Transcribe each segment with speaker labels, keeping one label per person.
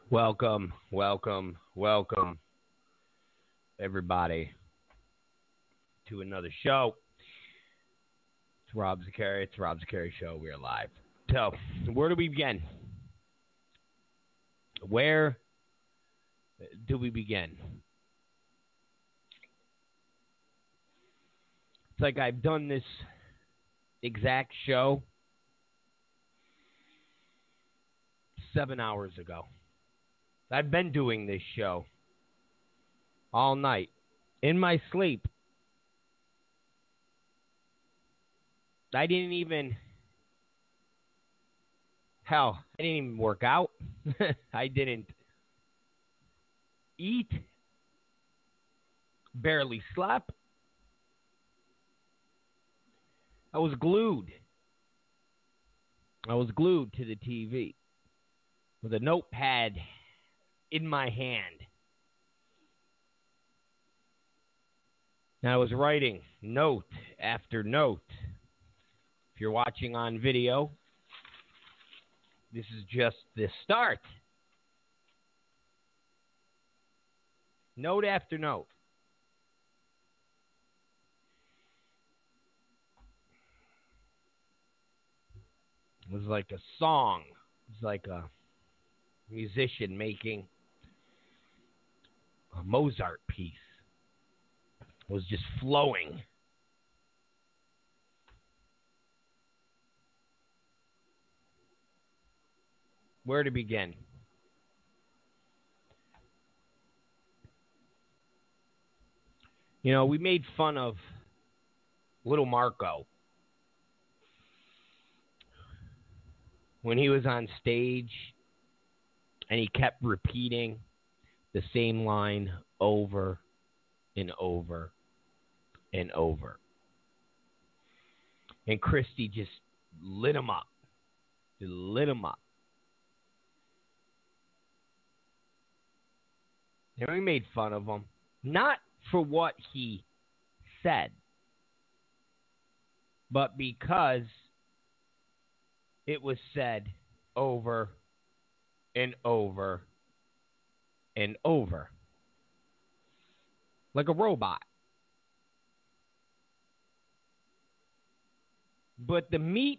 Speaker 1: Welcome, welcome, welcome, everybody, to another show. It's Rob Zacari. It's the Rob Zacari Show. We're live. So, where do we begin? Where do we begin? It's like I've done this exact show 7 hours ago. I've been doing this show all night in my sleep. I didn't even work out. I didn't eat. Barely slept. I was glued. I was glued to the TV with a notepad in my hand. And I was writing note after note. If you're watching on video, this is just the start. Note after note. It was like a song. It was like a musician making a Mozart piece. It was just flowing. Where to begin? You know, we made fun of little Marco when he was on stage and he kept repeating the same line over and over and over. And Christy just lit him up. Just lit him up. And we made fun of him. Not for what he said, but because it was said over and over and over. Like a robot. But the meat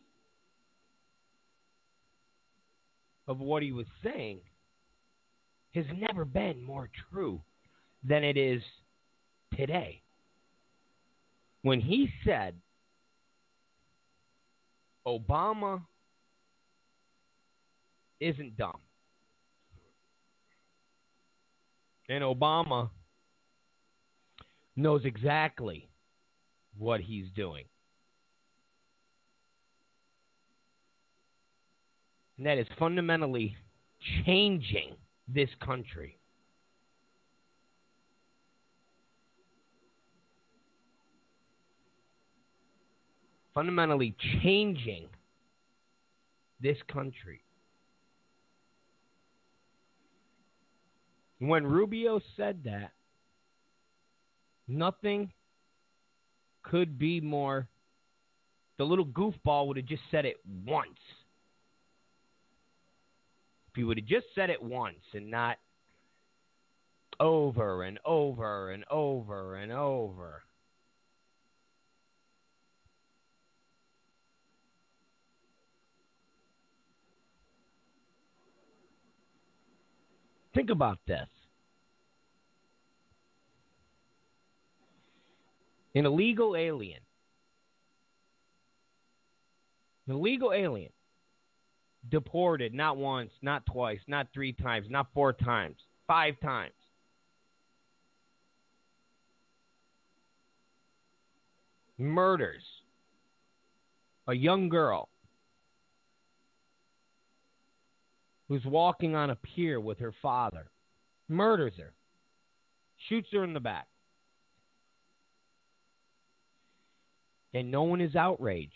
Speaker 1: of what he was saying has never been more true than it is today. When he said Obama isn't dumb. And Obama knows exactly what he's doing. And that is fundamentally changing this country. Fundamentally changing this country. When Rubio said that, nothing could be more. The little goofball would have just said it once. If he would have just said it once and not over and over and over and over. Think about this. An illegal alien. Deported not once, not twice, not 3 times, not 4 times, 5 times. Murders a young girl who's walking on a pier with her father. Murders her. Shoots her in the back. And no one is outraged.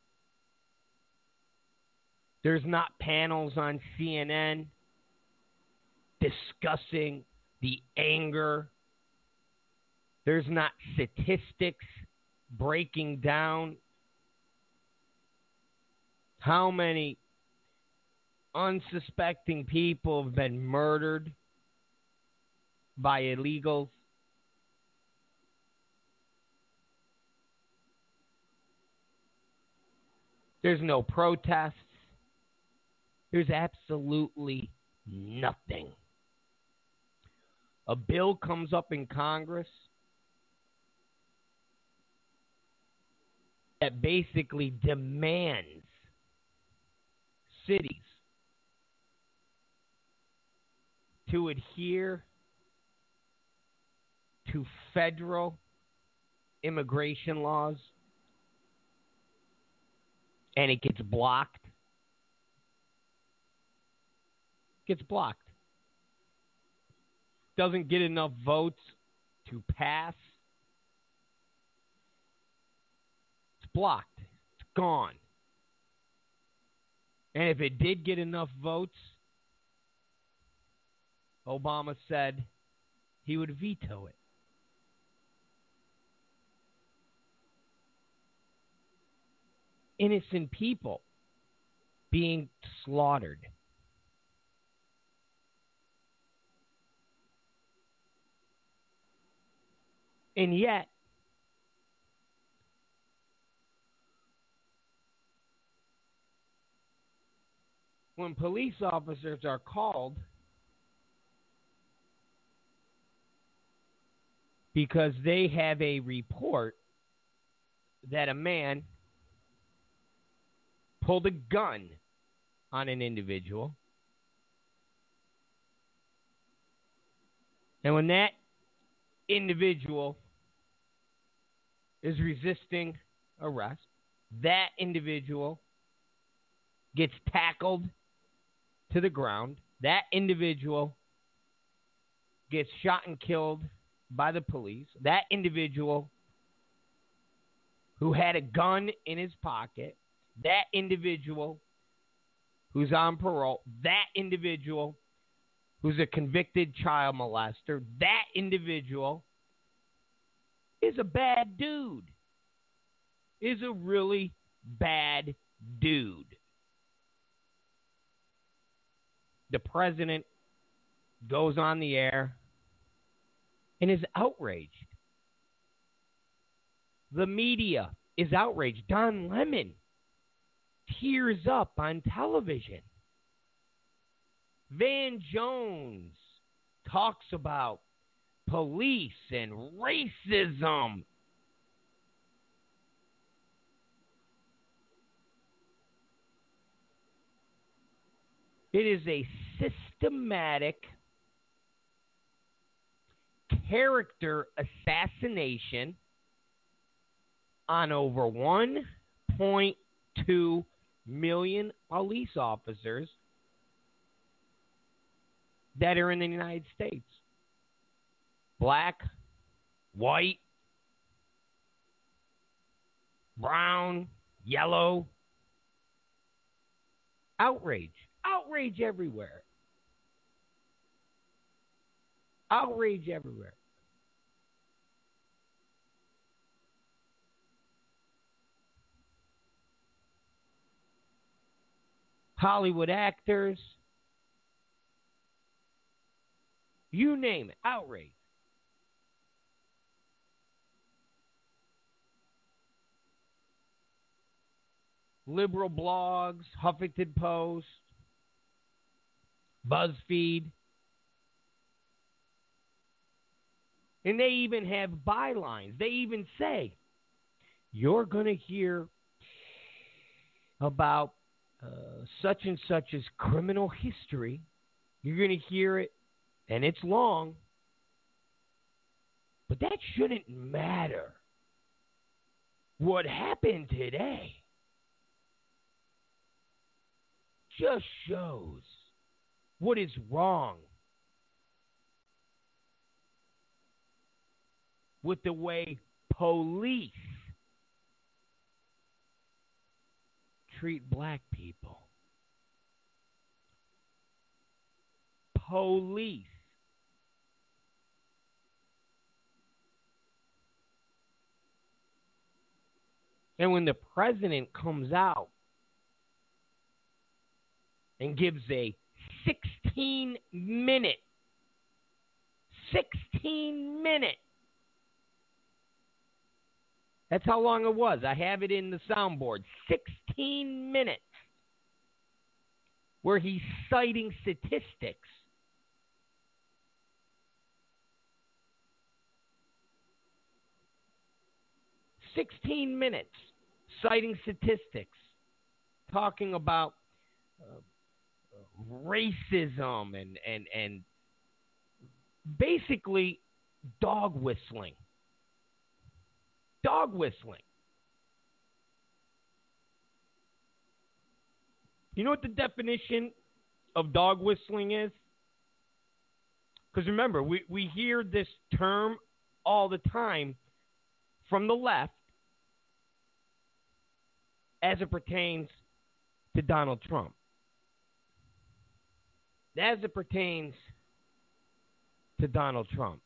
Speaker 1: There's not panels on CNN discussing the anger. There's not statistics breaking down how many unsuspecting people have been murdered by illegals. There's no protests. There's absolutely nothing. A bill comes up in Congress that basically demands cities to adhere to federal immigration laws, and it gets blocked. Gets blocked. Doesn't get enough votes to pass. It's blocked. It's gone. And if it did get enough votes, Obama said he would veto it. Innocent people being slaughtered. And yet, when police officers are called because they have a report that a man pulled a gun on an individual, and when that individual is resisting arrest, that individual gets tackled to the ground, that individual gets shot and killed by the police, that individual who had a gun in his pocket, that individual who's on parole, that individual who's a convicted child molester, that individual is a bad dude. Is a really bad dude. The president goes on the air and is outraged. The media is outraged. Don Lemon tears up on television. Van Jones talks about police and racism. It is a systematic character assassination on over 1.2 million police officers that are in the United States. Black, white, brown, yellow. Outrage. Outrage everywhere. Outrage everywhere. Hollywood actors. You name it. Outrage. Liberal blogs, Huffington Post, BuzzFeed. And they even have bylines. They even say, you're going to hear about such and such's criminal history. You're going to hear it, and it's long. But that shouldn't matter. What happened today just shows what is wrong with the way police treat black people. Police. And when the president comes out and gives a 16-minute 16-minute. That's how long it was. I have it in the soundboard. 16 minutes where he's citing statistics. Citing statistics, talking about racism and basically dog whistling. Dog whistling. You know what the definition of dog whistling is? Because remember, we hear this term all the time from the left as it pertains to Donald Trump. As it pertains to Donald Trump.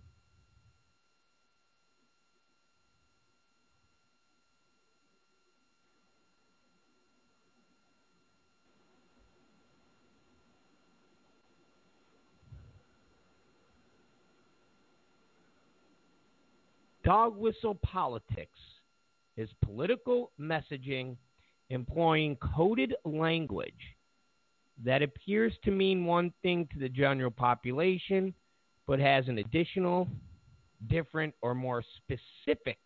Speaker 1: Dog whistle politics is political messaging employing coded language that appears to mean one thing to the general population, but has an additional, different, or more specific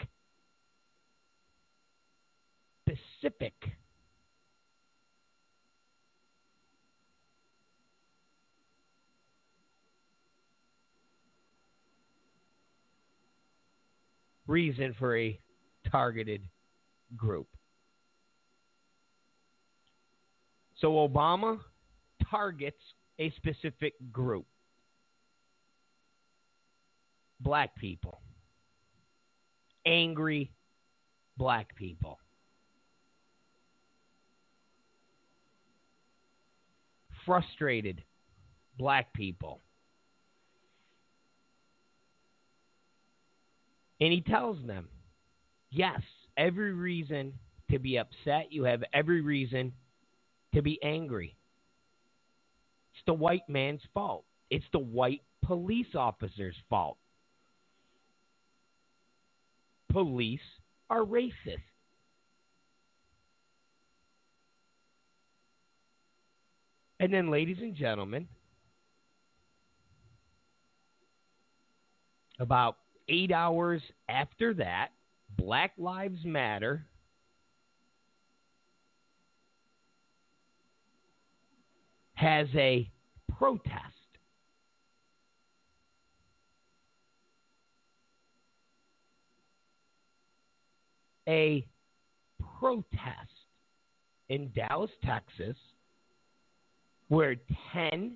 Speaker 1: reason for a targeted group. So Obama targets a specific group. Black people. Angry black people. Frustrated black people. And he tells them, yes, every reason to be upset. You have every reason to be angry. It's the white man's fault. It's the white police officer's fault. Police are racist. And then, ladies and gentlemen, about 8 hours after that, Black Lives Matter has a protest. A protest in Dallas, Texas, where 10,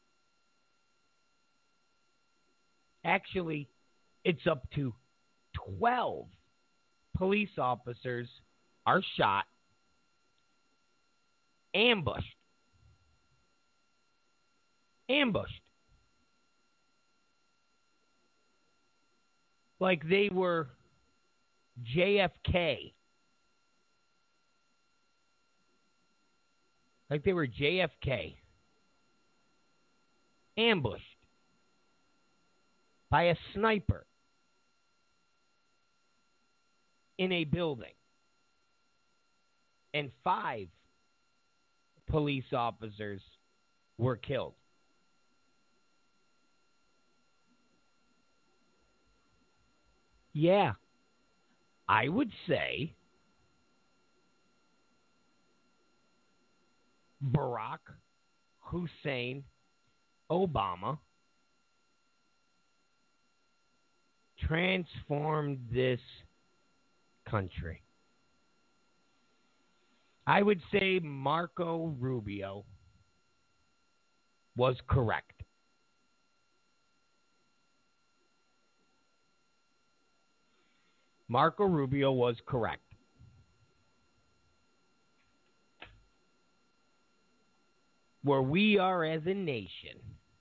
Speaker 1: actually, it's up to 12 police officers are shot, ambushed. Like they were JFK. Like they were JFK. Ambushed by a sniper in a building. And 5 police officers were killed. Yeah, I would say Barack Hussein Obama transformed this country. I would say Marco Rubio was correct. Marco Rubio was correct. Where we are as a nation,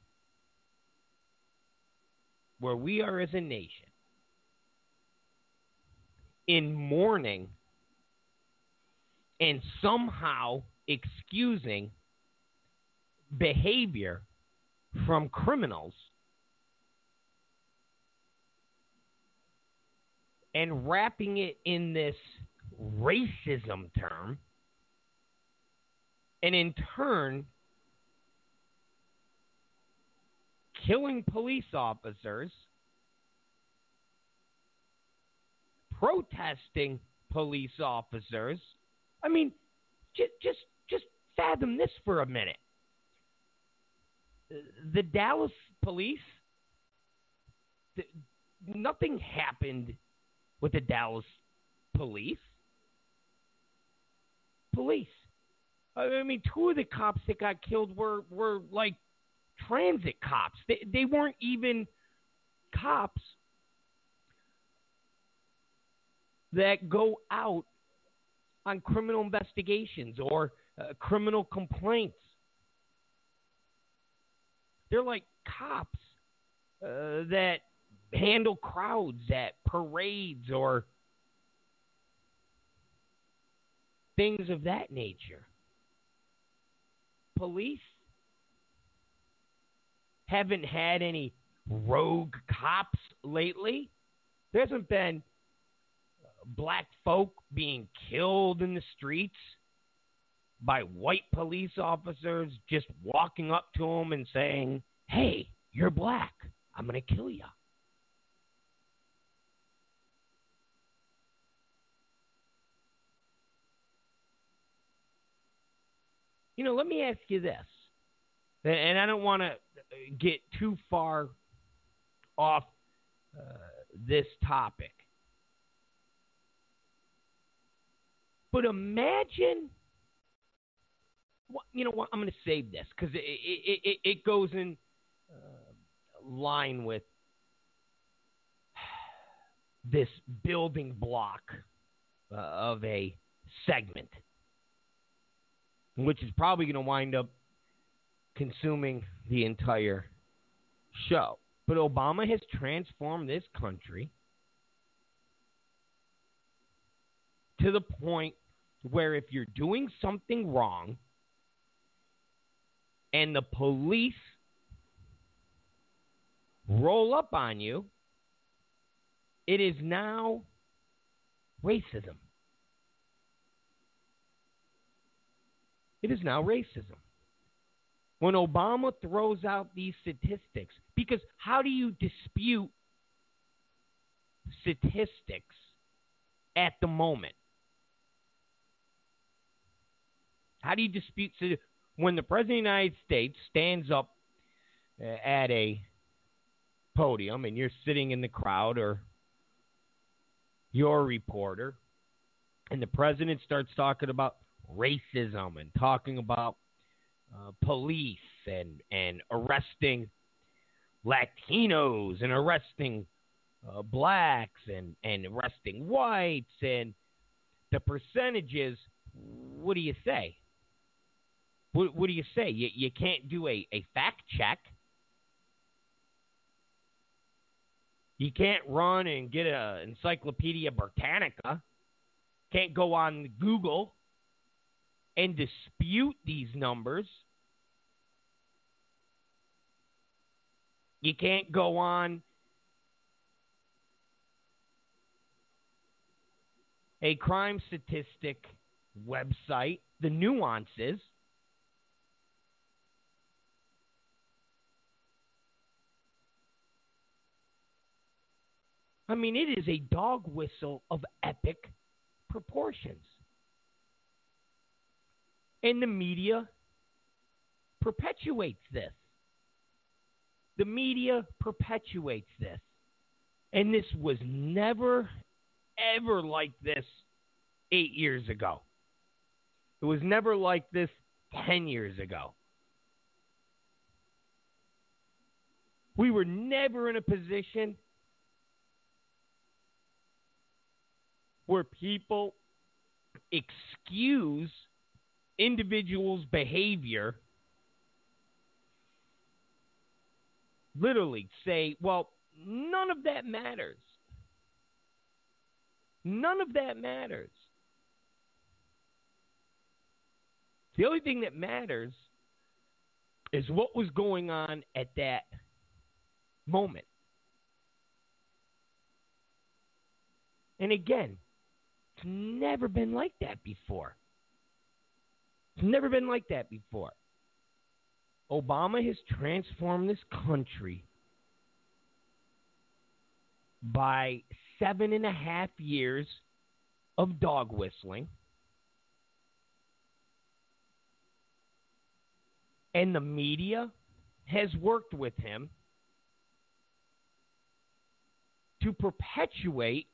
Speaker 1: in mourning and somehow excusing behavior from criminals and wrapping it in this racism term, and in turn killing police officers, protesting police officers. I mean, just fathom this for a minute. The Dallas police, nothing happened with the Dallas police. I mean, two of the cops that got killed were like transit cops. They weren't even cops that go out on criminal investigations or criminal complaints. They're like cops that handle crowds at parades or things of that nature. Police haven't had any rogue cops lately. There hasn't been black folk being killed in the streets by white police officers just walking up to them and saying, "Hey, you're black. I'm going to kill you." You know, let me ask you this, and I don't want to get too far off this topic, but imagine, you know what, I'm going to save this because it goes in line with this building block of a segment, which is probably going to wind up consuming the entire show. But Obama has transformed this country to the point where if you're doing something wrong and the police roll up on you, it is now racism. It is now racism. When Obama throws out these statistics, because how do you dispute statistics at the moment? How do you dispute when the President of the United States stands up at a podium and you're sitting in the crowd or you're a reporter and the President starts talking about racism and talking about police and arresting Latinos and arresting blacks and arresting whites and the percentages, what do you say? What do you say? You can't do a fact check. You can't run and get an Encyclopedia Britannica. Can't go on Google and dispute these numbers. You can't go on a crime statistic website, the nuances. I mean, it is a dog whistle of epic proportions. And the media perpetuates this. The media perpetuates this. And this was never, ever like this 8 years ago. It was never like this 10 years ago. We were never in a position where people excuse individuals' behavior, literally say, well, none of that matters. None of that matters. The only thing that matters is what was going on at that moment. And again, it's never been like that before. It's never been like that before. Obama has transformed this country by 7.5 years of dog whistling. And the media has worked with him to perpetuate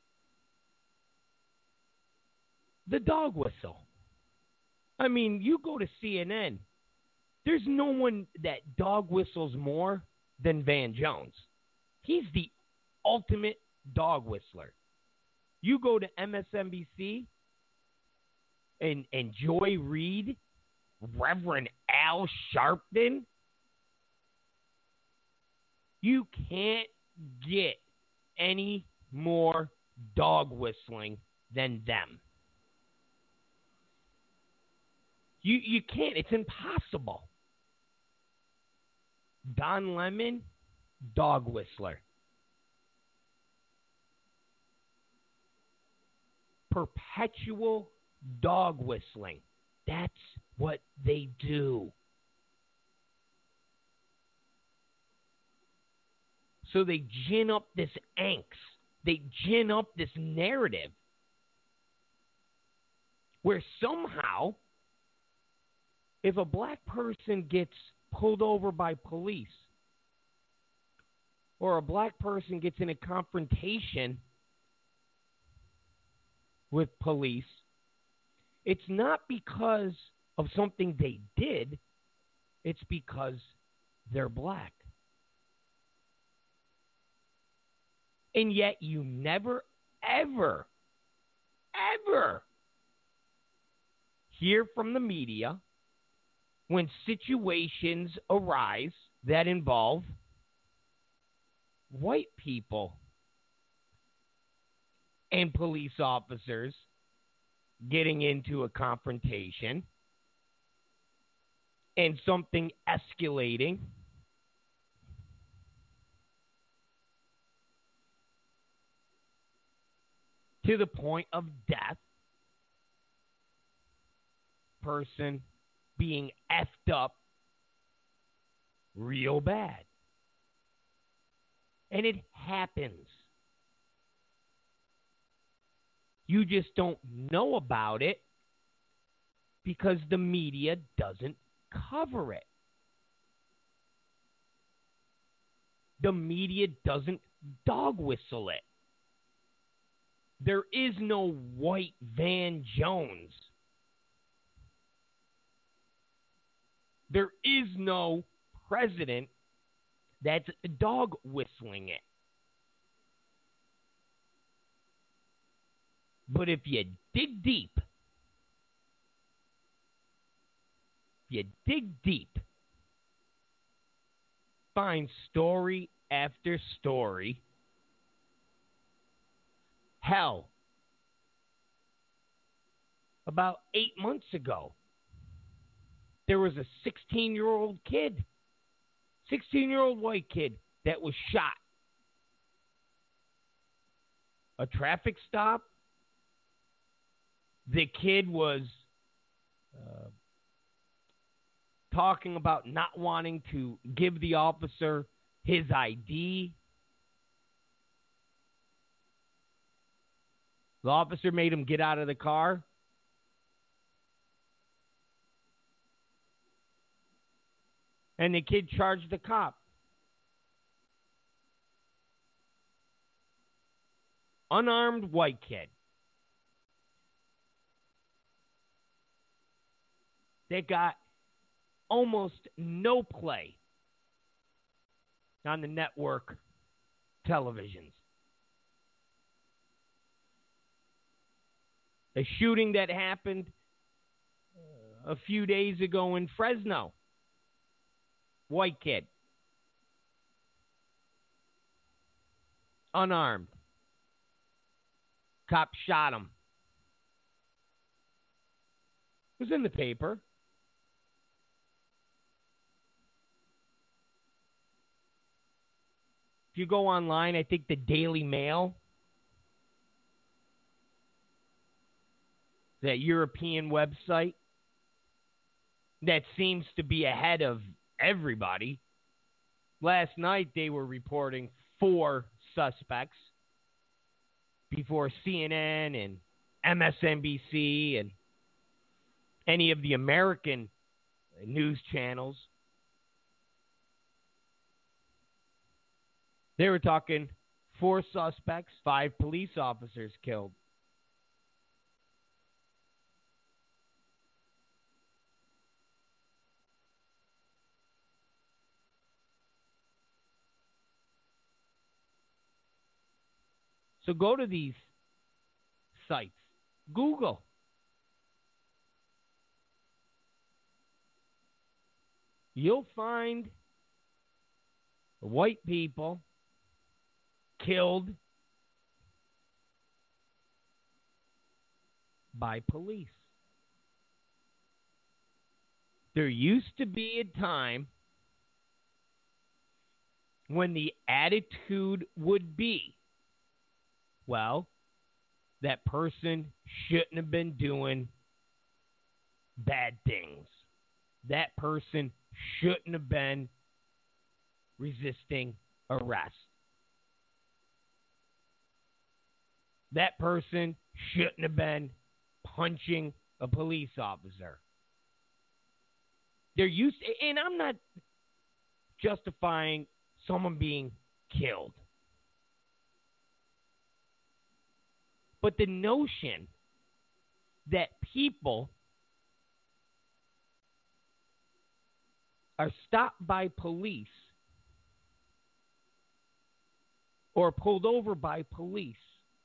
Speaker 1: the dog whistle. I mean, you go to CNN, there's no one that dog whistles more than Van Jones. He's the ultimate dog whistler. You go to MSNBC and Joy Reid, Reverend Al Sharpton, you can't get any more dog whistling than them. You can't. It's impossible. Don Lemon, dog whistler. Perpetual dog whistling. That's what they do. So they gin up this angst. They gin up this narrative where somehow, if a black person gets pulled over by police or a black person gets in a confrontation with police, it's not because of something they did. It's because they're black. And yet you never, ever, ever hear from the media when situations arise that involve white people and police officers getting into a confrontation and something escalating to the point of death, person being effed up real bad. And it happens. You just don't know about it because the media doesn't cover it. The media doesn't dog whistle it. There is no white Van Jones. There is no president that's dog whistling it. But if you dig deep, find story after story. Hell, about 8 months ago, there was a 16-year-old kid, 16-year-old white kid that was shot. A traffic stop. The kid was talking about not wanting to give the officer his ID. The officer made him get out of the car. And the kid charged the cop. Unarmed white kid. That got almost no play on the network televisions. A shooting that happened a few days ago in Fresno. White kid. Unarmed. Cop shot him. It was in the paper. If you go online, I think the Daily Mail, that European website that seems to be ahead of everybody. Last night they were reporting 4 suspects before CNN and MSNBC and any of the American news channels. They were talking 4 suspects, 5 police officers killed. So go to these sites. Google. You'll find white people killed by police. There used to be a time when the attitude would be, well, that person shouldn't have been doing bad things. That person shouldn't have been resisting arrest. That person shouldn't have been punching a police officer. They're used to, and I'm not justifying someone being killed. But the notion that people are stopped by police or pulled over by police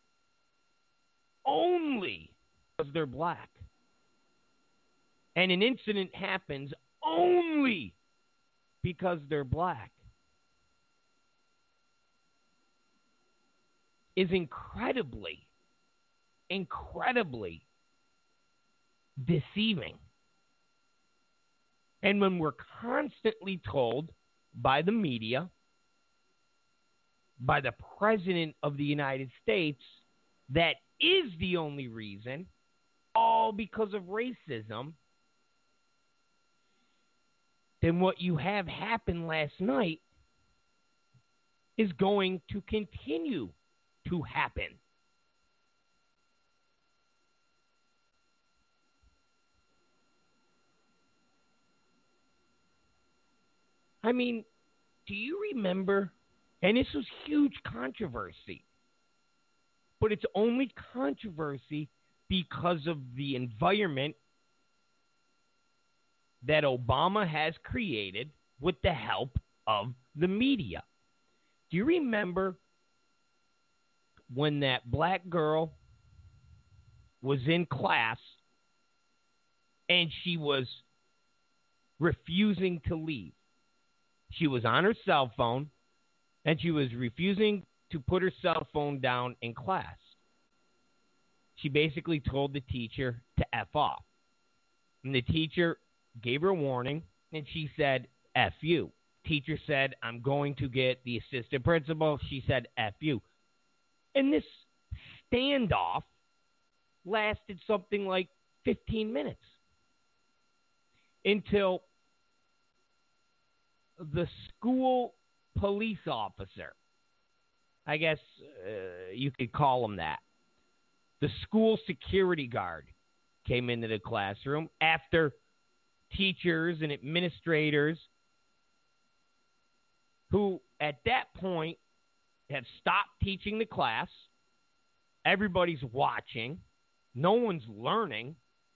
Speaker 1: only because they're black, and an incident happens only because they're black, is incredibly deceiving. And when we're constantly told by the media, by the President of the United States, that is the only reason, all because of racism, then what you have happen last night is going to continue to happen. I mean, do you remember, and this was huge controversy, but it's only controversy because of the environment that Obama has created with the help of the media. Do you remember when that black girl was in class and she was refusing to leave? She was on her cell phone and she was refusing to put her cell phone down in class. She basically told the teacher to F off. And the teacher gave her a warning, and she said, F you. Teacher said, I'm going to get the assistant principal. She said, F you. And this standoff lasted something like 15 minutes until the school police officer, I guess you could call him that, the school security guard came into the classroom after teachers and administrators who at that point have stopped teaching the class. Everybody's watching. No one's learning.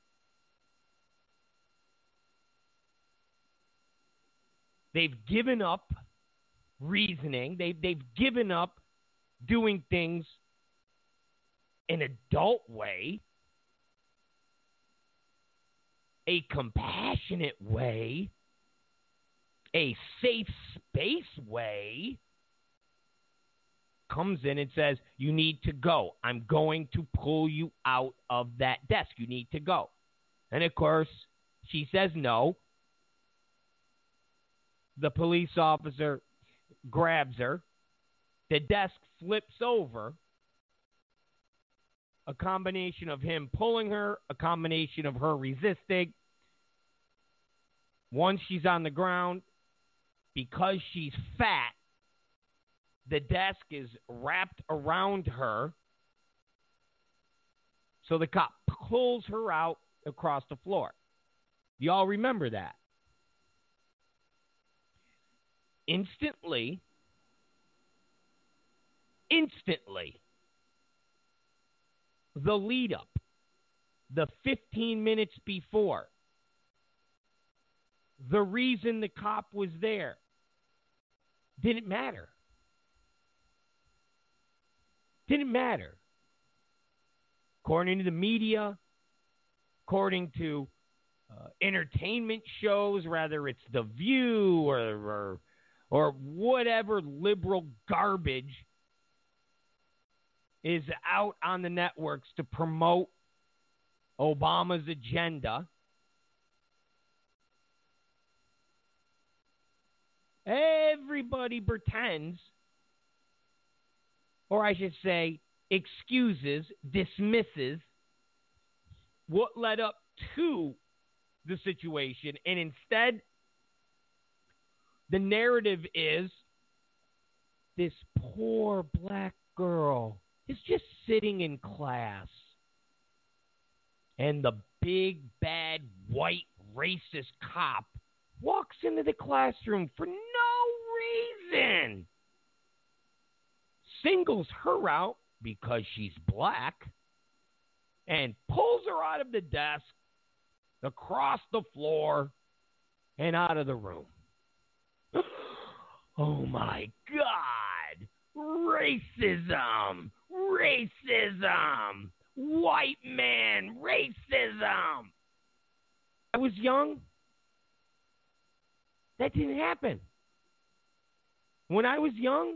Speaker 1: They've given up reasoning. They've given up doing things an adult way, a compassionate way, a safe space way, comes in and says, you need to go. I'm going to pull you out of that desk. You need to go. And, of course, she says no. The police officer grabs her, The desk flips over. A combination of him pulling her, a combination of her resisting. Once she's on the ground, because she's fat, the desk is wrapped around her. So the cop pulls her out across the floor. You all remember that? Instantly, the lead up, the 15 minutes before, the reason the cop was there didn't matter. Didn't matter. According to the media, according to entertainment shows, whether it's The View or whatever liberal garbage is out on the networks to promote Obama's agenda, everybody pretends, or I should say, excuses, dismisses what led up to the situation, and instead, the narrative is this poor black girl is just sitting in class, and the big, bad, white, racist cop walks into the classroom for no reason, singles her out because she's black, and pulls her out of the desk, across the floor, and out of the room. Oh my God! Racism! Racism! White man racism! I was young. That didn't happen. When I was young,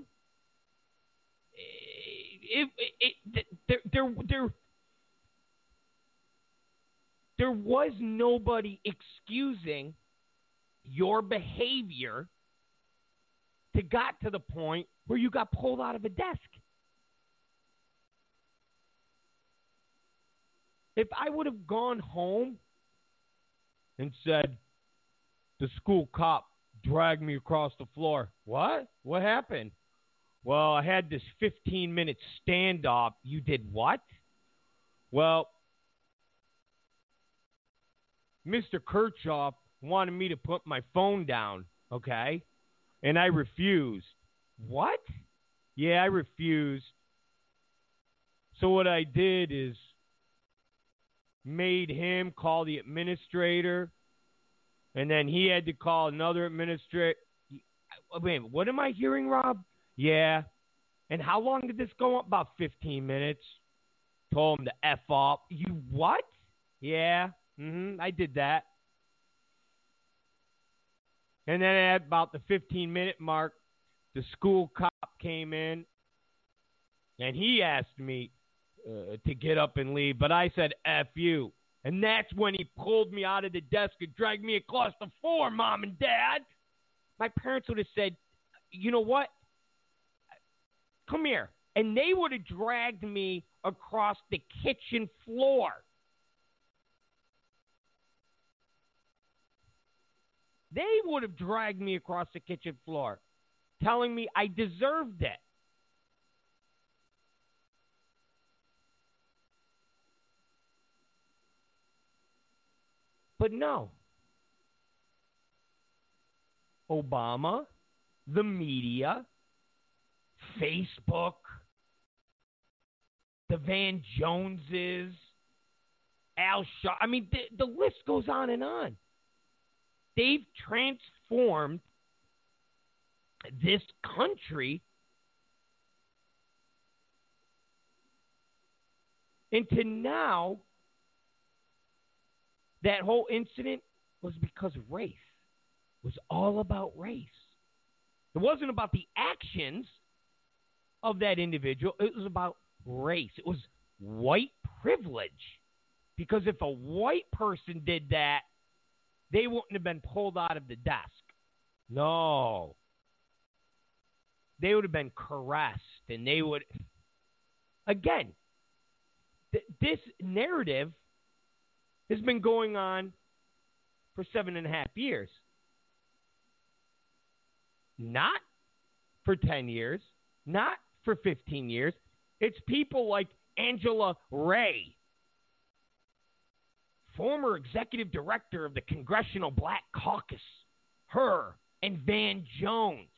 Speaker 1: there was nobody excusing your behavior to got to the point where you got pulled out of a desk. If I would have gone home and said, the school cop dragged me across the floor. What? What happened? Well, I had this 15-minute standoff. You did what? Well, Mr. Kirchhoff wanted me to put my phone down, okay? And I refused. What? Yeah, I refused. So what I did is made him call the administrator, and then he had to call another administrator. Wait, what am I hearing, Rob? Yeah. And how long did this go on? About 15 minutes. Told him to F off. You what? Yeah. I did that. And then at about the 15-minute mark, the school cop came in, and he asked me to get up and leave, but I said, F you. And that's when he pulled me out of the desk and dragged me across the floor, Mom and Dad. My parents would have said, you know what? Come here. And they would have dragged me across the kitchen floor. They would have dragged me across the kitchen floor, telling me I deserved it. But no. Obama, the media, Facebook, the Van Joneses, Al Shaw. I mean, the list goes on and on. They've transformed this country into now that whole incident was because of race. It was all about race. It wasn't about the actions of that individual. It was about race. It was white privilege. Because if a white person did that, they wouldn't have been pulled out of the desk. No. they would have been caressed, and they would, again, this narrative has been going on for 7.5 years. Not for 10 years, not for 15 years. It's people like Angela Ray, former executive director of the Congressional Black Caucus, her, and Van Jones.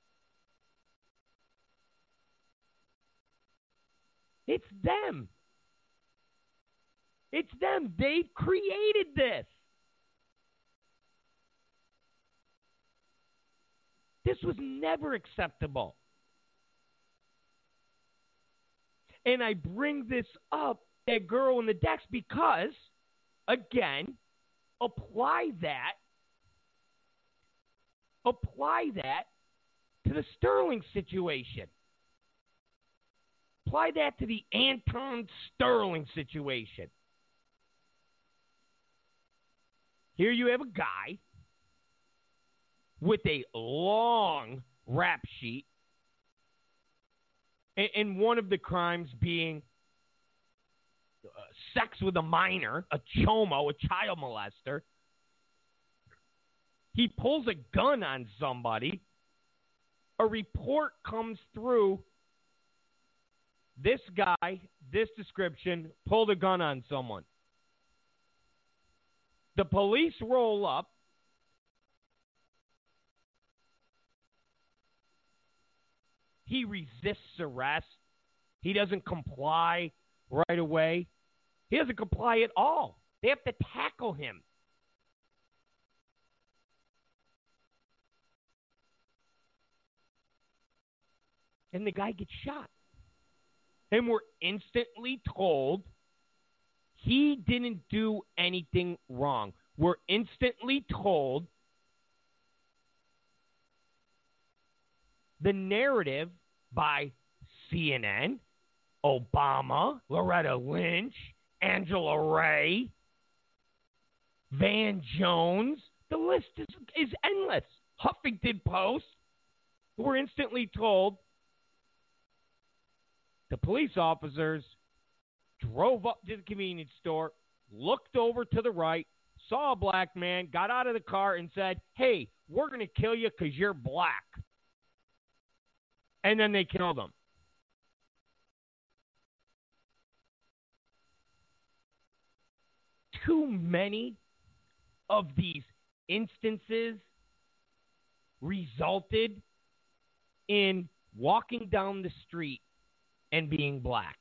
Speaker 1: It's them. It's them. They've created this. This was never acceptable. And I bring this up, that girl in the decks, because, again, apply that to the Sterling situation. Apply that to the Anton Sterling situation. Here you have a guy with a long rap sheet, and one of the crimes being sex with a minor, a chomo, a child molester. He pulls a gun on somebody. A report comes through. This guy, this description, pulled a gun on someone. The police roll up. He resists arrest. He doesn't comply right away. He doesn't comply at all. They have to tackle him. And the guy gets shot. And we're instantly told he didn't do anything wrong. We're instantly told the narrative by CNN, Obama, Loretta Lynch, Angela Ray, Van Jones. The list is endless. Huffington Post. We're instantly told the police officers drove up to the convenience store, looked over to the right, saw a black man, got out of the car, and said, "Hey, we're going to kill you because you're black." And then they killed him. Too many of these instances resulted in walking down the street and being black.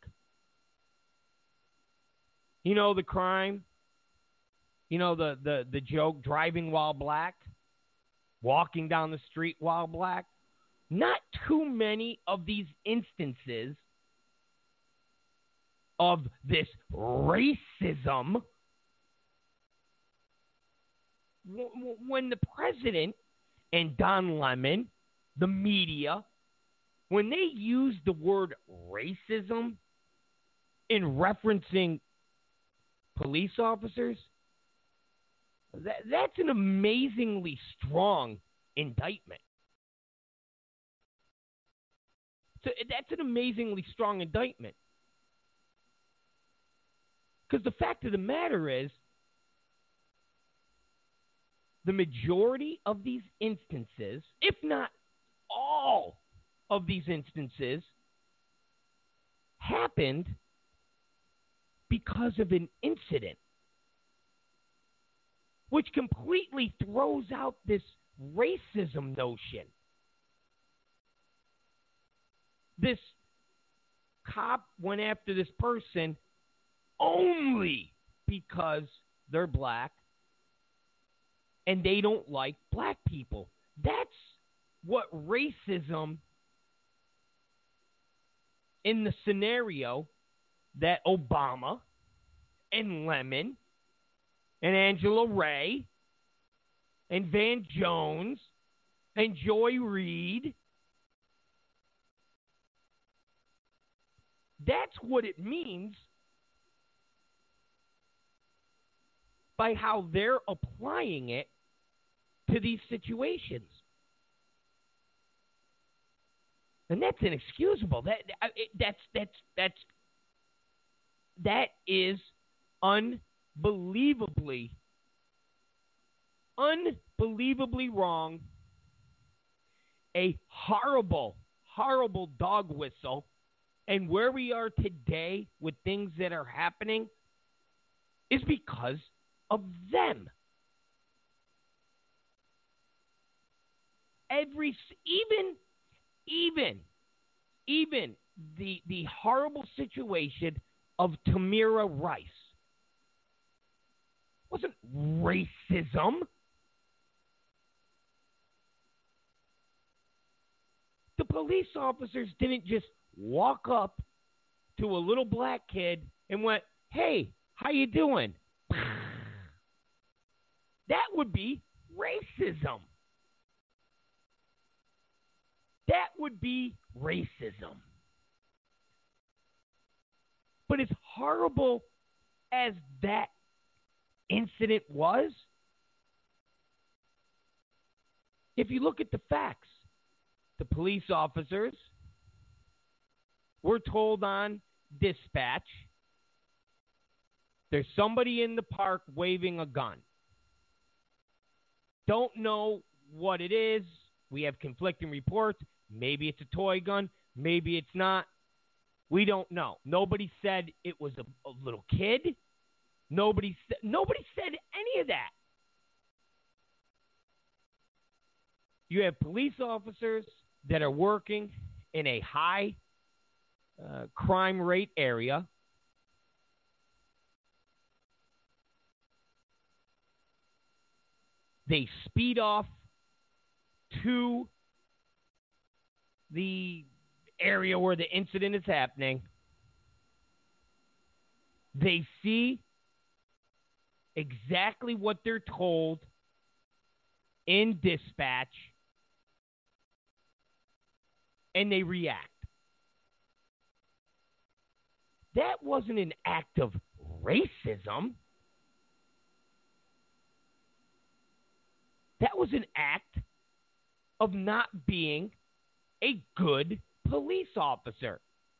Speaker 1: You know the crime? You know the joke, driving while black? Walking down the street while black? Not too many of these instances of this racism when the president and Don Lemon, the media, when they use the word racism in referencing police officers, that's an amazingly strong indictment. So that's an amazingly strong indictment. Because the fact of the matter is, the majority of these instances, if not all of these instances, happened because of an incident, which completely throws out this racism notion. This cop went after this person only because they're black and they don't like black people. That's what racism in the scenario that Obama and Lemon and Angela Ray and Van Jones and Joy Reid, that's what it means by how they're applying it to these situations. And that's inexcusable. That is unbelievably wrong. A horrible, horrible dog whistle. And where we are today with things that are happening is because of them. Even the horrible situation of Tamira Rice wasn't racism. The police officers didn't just walk up to a little black kid and went, "Hey, how you doing?" That would be racism. That would be racism. But as horrible as that incident was, if you look at the facts, the police officers were told on dispatch, there's somebody in the park waving a gun. Don't know what it is. We have conflicting reports. Maybe it's a toy gun. Maybe it's not. We don't know. Nobody said it was a little kid. Nobody said any of that. You have police officers that are working in a high crime rate area. They speed off to the area where the incident is happening. They see exactly what they're told in dispatch, and they react. That wasn't an act of racism. That was an act of not being a good police officer.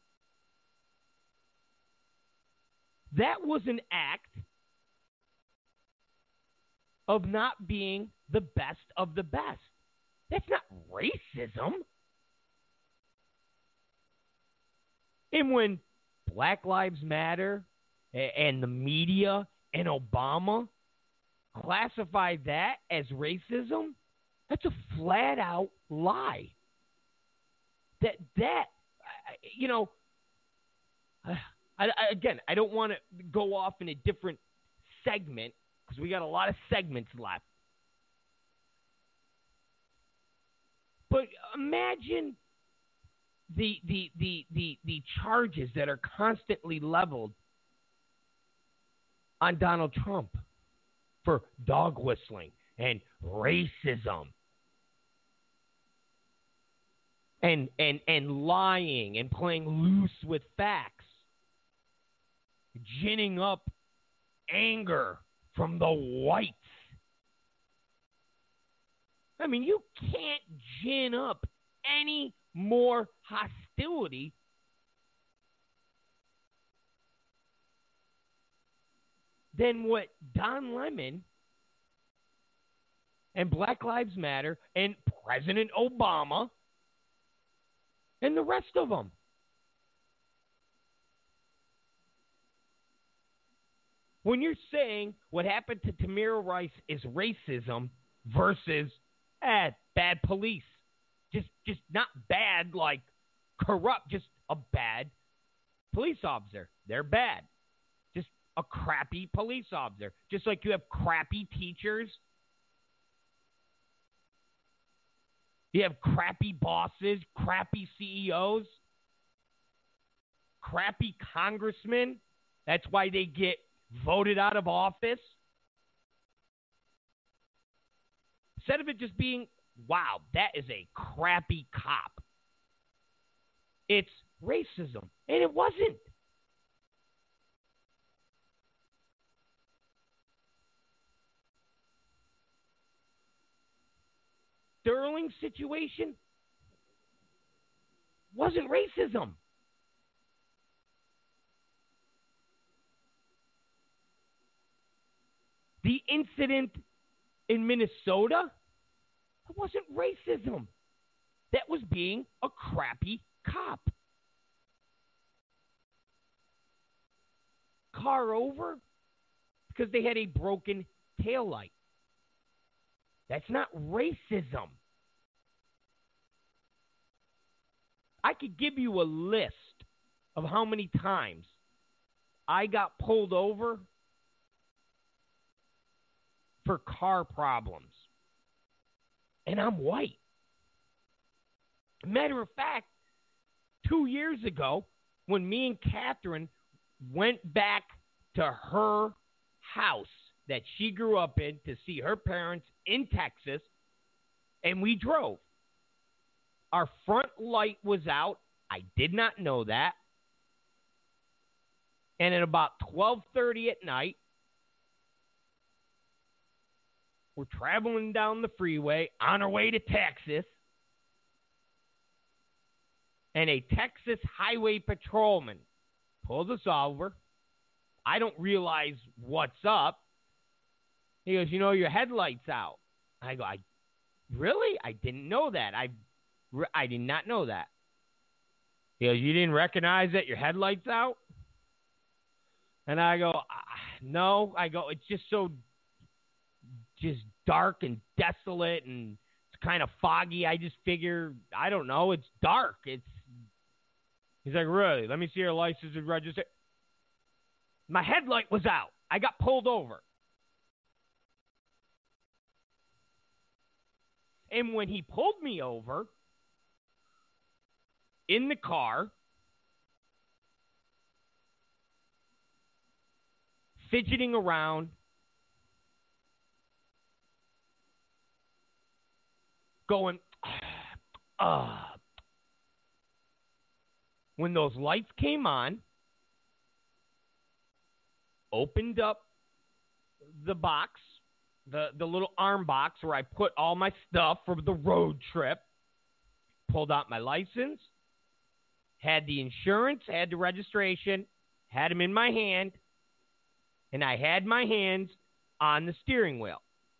Speaker 1: That was an act of not being the best of the best. That's not racism. And when Black Lives Matter and the media and Obama classify that as racism, that's a flat out lie. I don't want to go off in a different segment because we got a lot of segments left. But imagine the charges that are constantly leveled on Donald Trump for dog whistling and racism and lying and playing loose with facts, ginning up anger from the whites. I mean, you can't gin up any more hostility than what Don Lemon and Black Lives Matter and President Obama and the rest of them. When you're saying what happened to Tamira Rice is racism versus bad police, just not bad like corrupt, just a bad police officer. They're bad. Just a crappy police officer. Just like you have crappy teachers. You have crappy bosses, crappy CEOs, crappy congressmen. That's why they get voted out of office. Instead of it just being, wow, that is a crappy cop, it's racism. And it wasn't. Sterling situation, wasn't racism. The incident in Minnesota, that wasn't racism. That was being a crappy cop. Car over because they had a broken taillight. That's not racism. I could give you a list of how many times I got pulled over for car problems. And I'm white. Matter of fact, 2 years ago, when me and Catherine went back to her house that she grew up in to see her parents in Texas, and we drove. Our front light was out. I did not know that. And at about 12:30 at night, we're traveling down the freeway on our way to Texas, and a Texas highway patrolman pulls us over. I don't realize what's up. He goes, your headlight's out. I go, really? I didn't know that. I did not know that. He goes, you didn't recognize that your headlight's out? And I go, no. I go, it's just so dark and desolate, and it's kind of foggy. I just figure, I don't know, it's dark. He's like, really? Let me see your license and registration. My headlight was out. I got pulled over. And when he pulled me over in the car, fidgeting around, going, when those lights came on, opened up the box, the little arm box where I put all my stuff for the road trip, pulled out my license, had the insurance, had the registration, had them in my hand, and I had my hands on the steering wheel.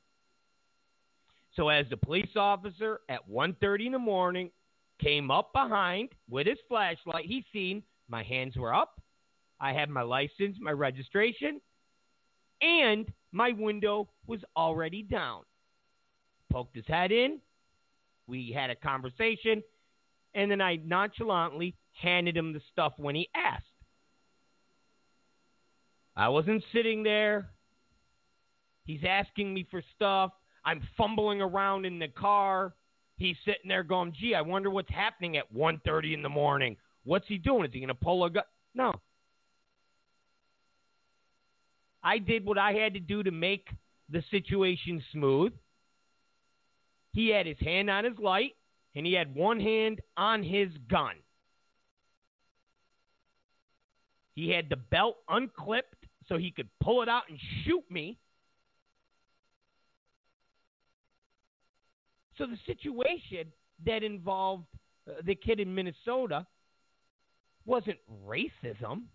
Speaker 1: So as the police officer at 1:30 in the morning came up behind with his flashlight, he seen my hands were up. I had my license, my registration, and my window was already down. Poked his head in. We had a conversation, and then I nonchalantly handed him the stuff when he asked. I wasn't sitting there. He's asking me for stuff. I'm fumbling around in the car. He's sitting there going, gee, I wonder what's happening at 1:30 in the morning. What's he doing? Is he going to pull a gun? No. I did what I had to do to make the situation smooth. He had his hand on his light, and he had one hand on his gun. He had the belt unclipped so he could pull it out and shoot me. So the situation that involved the kid in Minnesota wasn't racism.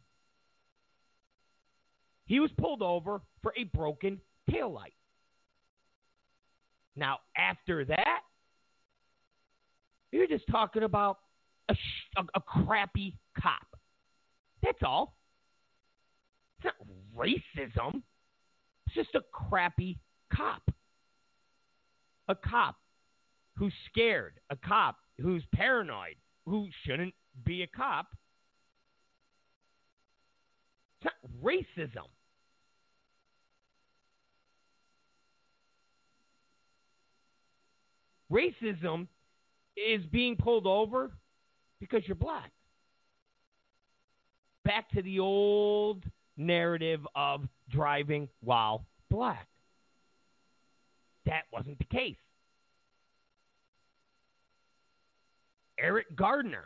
Speaker 1: He was pulled over for a broken taillight. Now, after that, you're just talking about a crappy cop. That's all. It's not racism. It's just a crappy cop. A cop who's scared. A cop who's paranoid. Who shouldn't be a cop. It's not racism. Racism is being pulled over because you're black. Back to the old narrative of driving while black. That wasn't the case. Eric Gardner.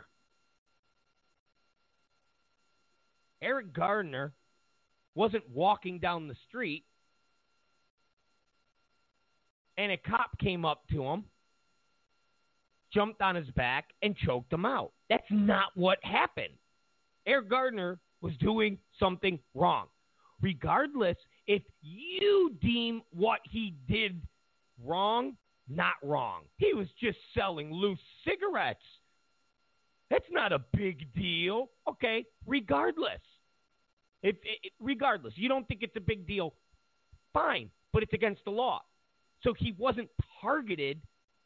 Speaker 1: Eric Gardner wasn't walking down the street and a cop came up to him, jumped on his back and choked him out. That's not what happened. Eric Gardner was doing something wrong. Regardless, if you deem what he did wrong, not wrong. He was just selling loose cigarettes. That's not a big deal. Okay, regardless. Regardless, you don't think it's a big deal, fine, but it's against the law. So he wasn't targeted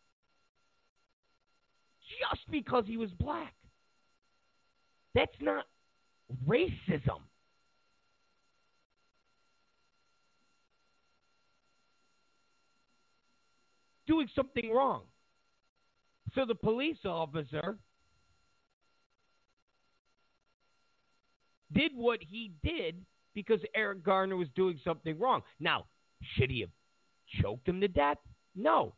Speaker 1: just because he was black. That's not racism. Doing something wrong. So the police officer did what he did because Eric Gardner was doing something wrong. Now, should he have choked him to death? No.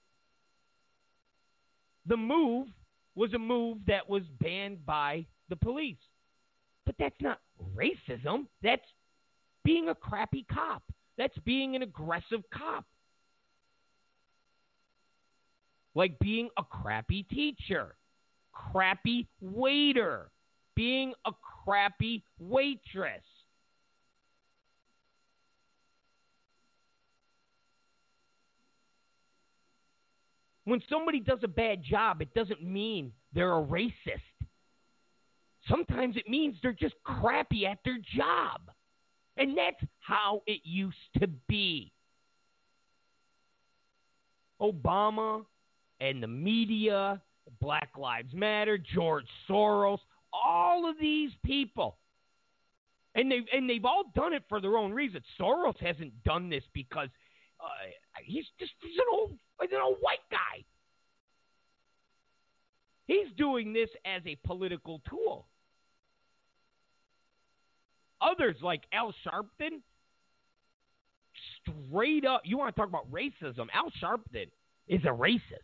Speaker 1: The move was a move that was banned by the police. But that's not racism. That's being a crappy cop. That's being an aggressive cop. Like being a crappy teacher, crappy waiter, being a crappy waitress. When somebody does a bad job, it doesn't mean they're a racist. Sometimes it means they're just crappy at their job. And that's how it used to be. Obama and the media, Black Lives Matter, George Soros, all of these people. And they've all done it for their own reasons. Soros hasn't done this because he's an old white guy. He's doing this as a political tool. Others like Al Sharpton, straight up, you want to talk about racism, Al Sharpton is a racist.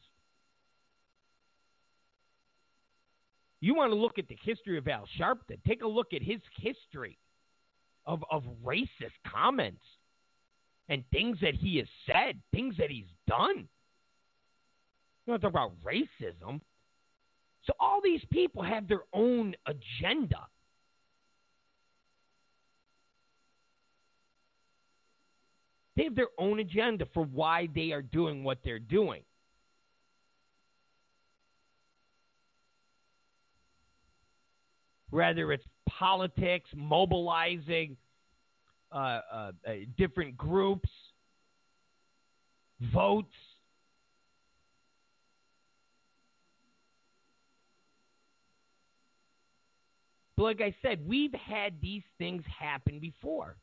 Speaker 1: You want to look at the history of Al Sharpton, take a look at his history of racist comments and things that he has said, things that he's done. You want to talk about racism? So all these people have their own agenda. They have their own agenda for why they are doing what they're doing. Whether it's politics, mobilizing different groups, votes. But like I said, we've had these things happen before.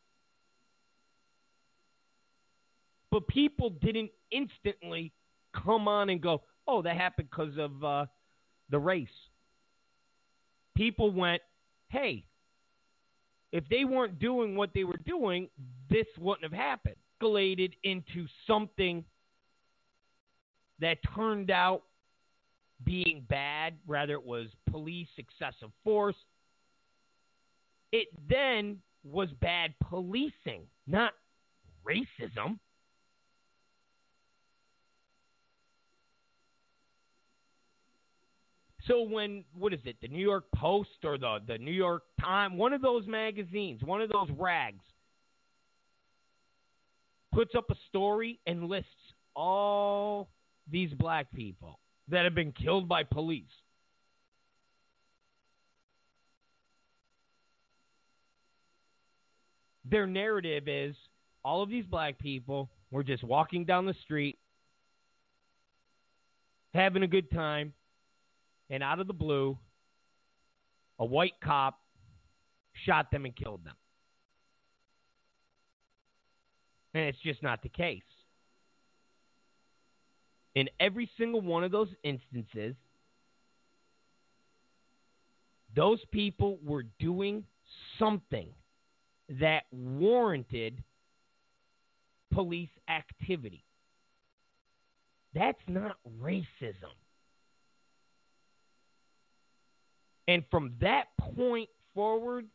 Speaker 1: But people didn't instantly come on and go, oh, that happened because of the race. People went, hey, if they weren't doing what they were doing, this wouldn't have happened. Escalated into something that turned out being bad, rather it was police excessive force. It then was bad policing, not racism. So when, the New York Post or the New York Times, one of those magazines, one of those rags, puts up a story and lists all these black people that have been killed by police. Their narrative is all of these black people were just walking down the street, having a good time, and out of the blue, a white cop shot them and killed them. And it's just not the case. In every single one of those instances, those people were doing something that warranted police activity. That's not racism. And from that point forward,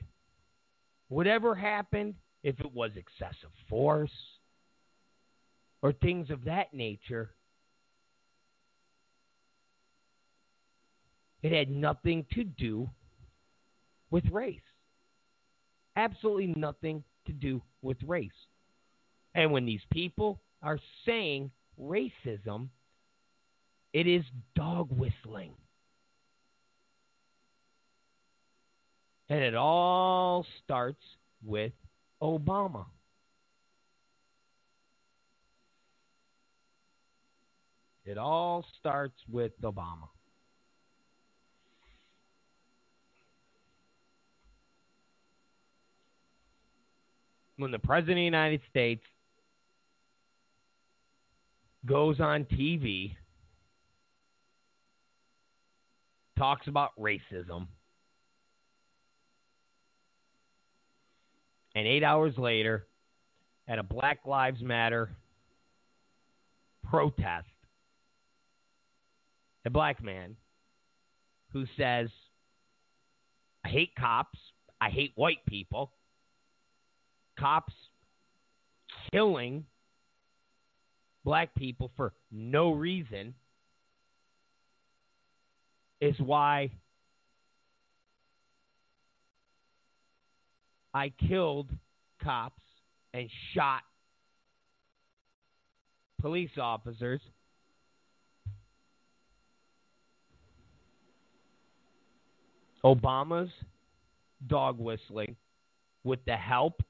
Speaker 1: whatever happened, if it was excessive force, or things of that nature, it had nothing to do with race. Absolutely nothing to do with race. And when these people are saying racism, it is dog whistling. And it all starts with Obama. It all starts with Obama. When the President of the United States goes on TV, talks about racism, and 8 hours later, at a Black Lives Matter protest, a black man who says, I hate cops, I hate white people, cops killing black people for no reason is why I killed cops and shot police officers. Obama's dog whistling with the help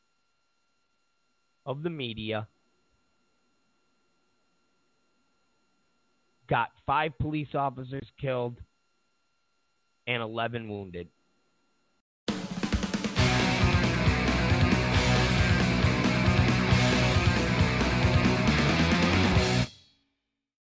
Speaker 1: of the media got 5 police officers killed and 11 wounded.